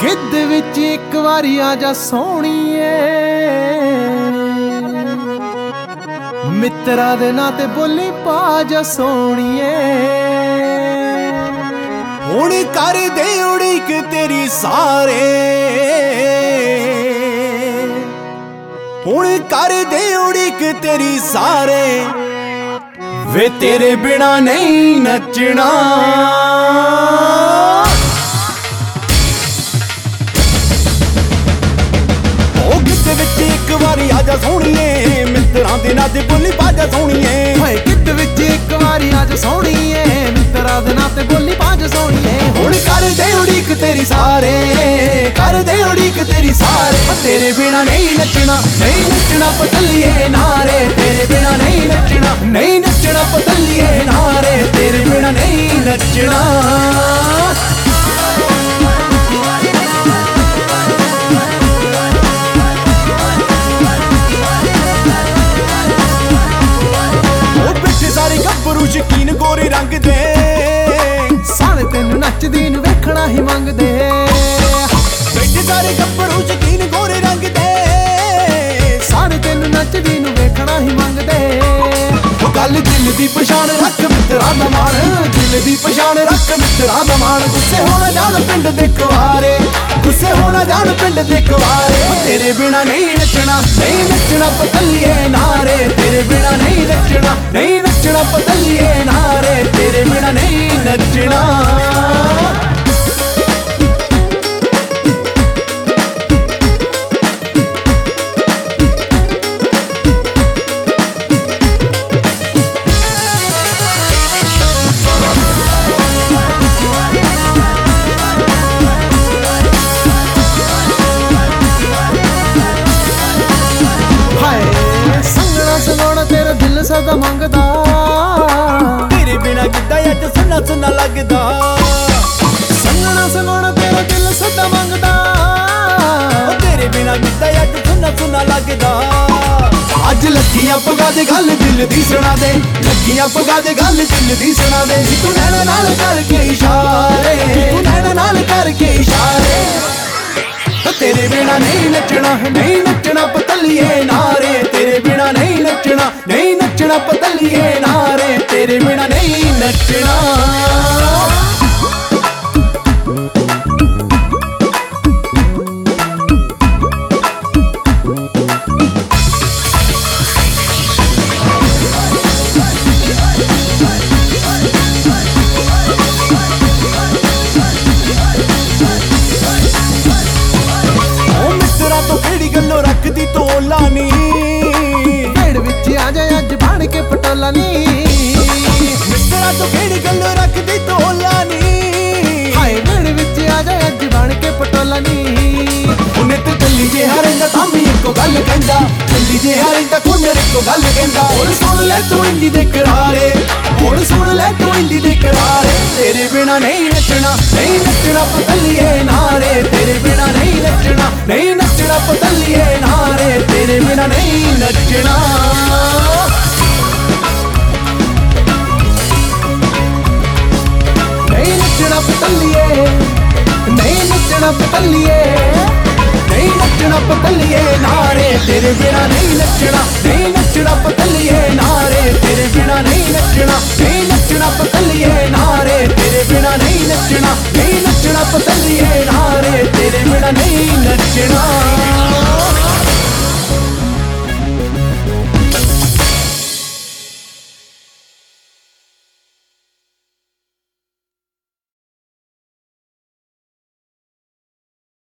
ਗਿੱਧ ਵਿੱਚ ਇੱਕ ਵਾਰੀ ਆ ਜਾ ਸੋਹਣੀਏ, ਮਿੱਤਰਾਂ ਦੇ ਨਾਂ ਤੇ ਬੋਲੀ ਪਾ ਜਾ ਸੋਹਣੀਏ। ਹੁਣ ਕਰਦੇ ਉਡੀਕ ਤੇਰੀ ਸਾਰੇ, ਹੁਣ ਕਰਦੇ ਉਡੀਕ ਤੇਰੀ ਸਾਰੇ, ਵੇ ਤੇਰੇ ਬਿਨਾ ਨਹੀਂ ਨੱਚਣਾ। ਵਿੱਚ ਇੱਕ ਵਾਰੀ ਆ ਜਾ ਸੋਹਣੀਏ, ਮਿੱਤਰਾਂ ਦੇ ਨਾਂ ਤੇ ਬੋਲੀ ਪਾ ਜਾ ਸੋਹਣੀਏ। ਹਾਏ ਗਿੱਧ ਵਿੱਚ ਇੱਕ ਵਾਰੀ ਆ ਜਾ ਸੋਹਣੀਏ, ਮਿੱਤਰਾਂ ਦੇ ਨਾਂ ਤੇ ਬੋਲੀ ਪਾ ਜਾ ਸੋਹਣੀਏ। ਹੁਣ ਕਰਦੇ ਉਡੀਕ ਤੇਰੀ ਸਾਰੇ, ਕਰਦੇ ਉਡੀਕ ਤੇਰੀ ਸਾਰੇ, ਤੇਰੇ ਬਿਨਾ ਨਹੀਂ ਨੱਚਣਾ, ਨਹੀਂ ਨੱਚਣਾ ਪਤਲੀਏ ਨਾਰੇ, ਤੇਰੇ ਬਿਨਾ ਨਹੀਂ ਨੱਚਣਾ, ਨਹੀਂ ਨੱਚਣਾ ਪਤਲੀਏ ਨਾਰੇ, ਤੇਰੇ ਬਿਨਾ ਨਹੀਂ ਨੱਚਣਾ। ਗੱਭਰੂ ਸ਼ਕੀਨ ਗੋਰੇ ਰੰਗ ਦੇ, ਸਾਰੇ ਤੈਨੂੰ ਨੱਚਦੀ ਨੂੰ ਵੇਖਣਾ ਹੀ ਮੰਗਦੇ। ਬੈਠੇ ਸਾਰੇ ਗੱਭਰੂ ਸ਼ਕੀਨ ਗੋਰੇ ਰੰਗ ਦੇ, ਸਾਰੇ ਤੈਨੂੰ ਨੱਚਦੀ ਨੂੰ ਵੇਖਣਾ ਹੀ ਮੰਗਦੇ। ਉਹ ਗੱਲ ਦਿਲ ਦੀ ਪਛਾਣ ਰੱਖ ਮਿੱਤਰਾਂ ਦਾ ਮਾਣ, ਦਿਲ ਦੀ ਪਛਾਣ ਰੱਖ ਮਿੱਤਰਾਂ ਦਾ ਮਾਣ। ਗੁੱਸੇ ਹੋਣਾ ਜਾਣ ਪਿੰਡ ਦੇ ਕੁਆਰੇ, ਗੁੱਸੇ ਹੋਣਾ ਜਾਣ ਪਿੰਡ ਦੇ ਕੁਆਰੇ, ਤੇਰੇ ਬਿਨਾ ਨਹੀਂ ਨੱਚਣਾ, ਨਹੀਂ ਨੱਚਣਾ ਪਤਲੀਏ ਨਾਰੇ, ਤੇਰੇ ਬਿਨਾ ਨਹੀਂ ਨੱਚਣਾ, ਨਹੀਂ ਨੱਚਣਾ ਪਤਲੀਏ ਨਾਰੇ, ਤੇਰੇ ਬਿਨਾ ਨਹੀਂ ਨੱਚਣਾ। ਸੰਗਣਾ ਤੇਰਾ ਦਿਲ ਸਦਾ ਮੰਗਦਾ, ਤੇਰੇ ਬਿਨਾ ਕਿੱਦਾਂ ਅੱਜ ਸੁੰਨਾ ਸੁੰਨਾ ਲੱਗਦਾ। ਸੰਗਣਾ ਸੰਗਣਾ ਤੇਰਾ ਦਿਲ ਸਦਾ ਮੰਗਦਾ, ਤੇਰੇ ਬਿਨਾ ਕਿੱਦਾਂ ਅੱਜ ਸੁੰਨਾ ਸੁੰਨਾ ਲੱਗਦਾ। ਅੱਜ ਲੱਗੀਆਂ ਪੱਗਾਂ ਦੇ ਗੱਲ ਦਿਲ ਦੀ ਸੁਣਾ ਦੇ, ਲੱਗੀਆਂ ਪੱਗਾਂ ਦੇ ਗੱਲ ਦਿਲ ਦੀ ਸੁਣਾ ਦੇ। ਤੂੰ ਨੈਣਾ ਨਾਲ ਕਰਕੇ ਇਸ਼ਾਰੇ, ਤੂੰ ਨੈਣਾ ਨਾਲ ਕਰਕੇ ਇਸ਼ਾਰੇ, ਤੇਰੇ ਬਿਨਾ ਨਹੀਂ ਨੱਚਣਾ, ਨਹੀਂ ਨੱਚਣਾ ਪਤਲੀਏ ਨਾਰੇ, ਤੇਰੇ ਬਿਨਾ ਨਹੀਂ ਨੱਚਣਾ, ਨਹੀਂ ਨੱਚਣਾ ਪਤਲੀਏ ਨਾਰੇ, ਤੇਰੇ ਬਿਨਾ ਨਹੀਂ ਨੱਚਣਾ। ਰੱਖਦੀ ਤੋਲਾ ਨੀ ਢੇੜ ਵਿੱਚ ਆ ਜਾ ਅੱਜ ਬਣ ਕੇ ਪਟੋਲਾ ਨੀ, ਮਿੱਤਰਾਂ ਤੋਂ ਕਿਹੜੀ ਗੱਲ ਰੱਖਦੀ ਤੋਲਾ ਨੀ। ਹਾਏ ਢੇੜ ਵਿੱਚ ਆ ਜਾ ਅੱਜ ਬਣ ਕੇ ਪਟੋਲਾ ਨੀ। ਉਹਨੇ ਤੇ ਚੱਲੀ ਜੇ ਹਰਿੰਦਾ ਤਾਂ ਵੀ ਇੱਕੋ ਗੱਲ ਕਹਿੰਦਾ, ਚੱਲੀ ਜੇ ਹਰਿੰਦਾ ਕੋਨਰ ਇੱਕੋ ਗੱਲ ਕਹਿੰਦਾ। ਹੁਣ ਸੁਣ ਲੈ ਤੂੰ ਇੰਦੀ ਦੇ ਕਰਾਰੇ, ਹੁਣ ਸੁਣ ਲੈ ਤੂੰ ਇੰਦੀ ਦੇ ਕਰਾਰੇ, ਤੇਰੇ ਬਿਨਾ ਨਹੀਂ ਨੱਚਣਾ, ਨਹੀਂ ਨੱਚਣਾ ਪਤਲੀਏ ਨਾਰੇ, ਤੇਰੇ ਬਿਨਾ ਨਹੀਂ ਨੱਚਣਾ, ਨਹੀਂ ਨੱਚਣਾ ਪਤਲੀਏ ਨਾਰੇ, ਤੇਰੇ ਬਿਨਾ ਨਹੀਂ ਨੱਚਣਾ। ਨਹੀਂ ਨੱਚਣਾ ਪਤਲੀਏ, ਨਹੀਂ ਨੱਚਣਾ ਪਤਲੀਏ, ਨਹੀਂ ਨੱਚਣਾ ਪਤਲੀਏ ਨਾਰੇ, ਤੇਰੇ ਬਿਨਾ ਨਹੀਂ ਨੱਚਣਾ, ਨਹੀਂ ਨੱਚਣਾ ਪਤਲੀਏ ਨਾਰੇ, ਤੇਰੇ ਬਿਨਾ ਨਹੀਂ ਨੱਚਣਾ, ਨਹੀਂ ਨੱਚਣਾ ਪਤਲੀਏ ਨਾਰੇ,